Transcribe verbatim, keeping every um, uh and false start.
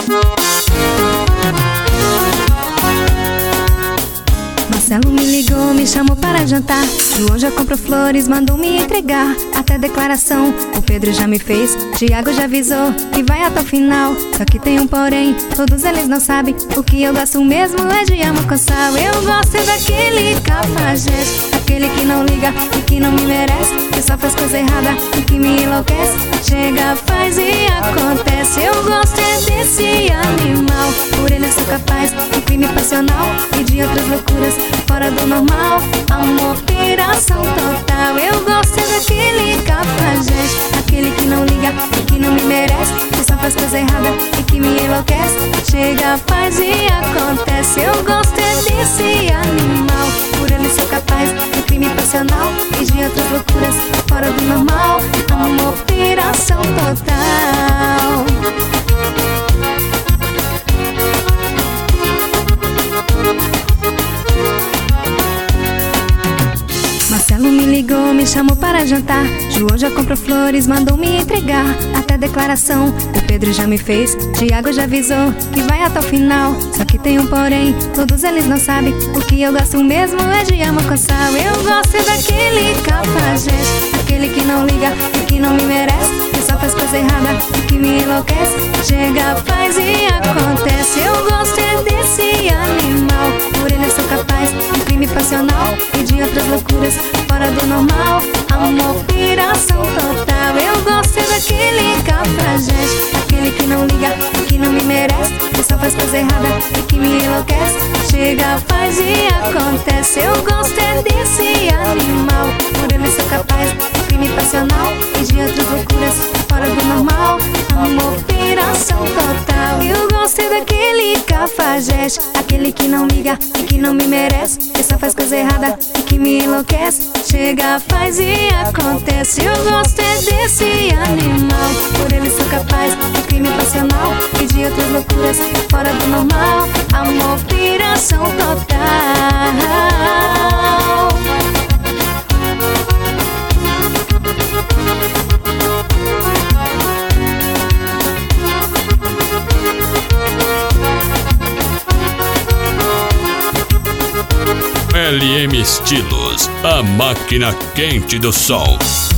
Marcelo me ligou, me chamou para jantar. João já comprou flores, mandou me entregar. Até declaração o Pedro já me fez. Tiago já avisou que vai até o final. Só que tem um porém, todos eles não sabem. O que eu gosto mesmo é de amor com sal. Eu gosto daquele cafajeste, aquele que não liga e que não me merece, que só faz coisa errada e que me enlouquece. Chega, faz e acontece. Eu gosto é desse animal. Por ele eu sou capaz de crime passional e de outras loucuras fora do normal. Amor, piração total. Eu gosto é daquele cafajeste, aquele que não liga e que não me merece, que só faz coisa errada e que me enlouquece. Chega, faz e acontece. Eu gosto é desse animal. Por ele sou capaz de crime passional e de outras loucuras fora do normal. Amor, piração total. Marcelo me ligou, me chamou para jantar. João já comprou flores, mandou me entregar. Até declaração o Pedro já me fez. Tiago já avisou que vai até o final. Só que tem um porém, todos eles não sabem. O que eu gosto mesmo é de amor com sal. Eu gosto daquele cafajeste, aquele que não liga e que não me merece, que só faz coisa errada e que me enlouquece. Chega, faz e acontece. Eu gosto é desse animal. Por ele eu sou capaz de crime passional e de outras loucuras fora do normal. Amor, piração total. Eu gosto é daquele cafajeste, aquele que não liga e que não me merece, que só faz coisa errada e que me enlouquece. Chega, faz e acontece. Eu gosto é desse animal. Por ele sou capaz de crime passional e de outras loucuras fora do normal. Amor, piração total. Eu gosto é daquele cafajeste, aquele que não liga e que não me merece, que só faz coisa errada e que me enlouquece. Chega, faz e acontece. Eu gosto é desse animal. Por ele sou capaz de crime passional e de outras loucuras fora do normal. Amor, piração total. L M Estilos, a máquina quente do som.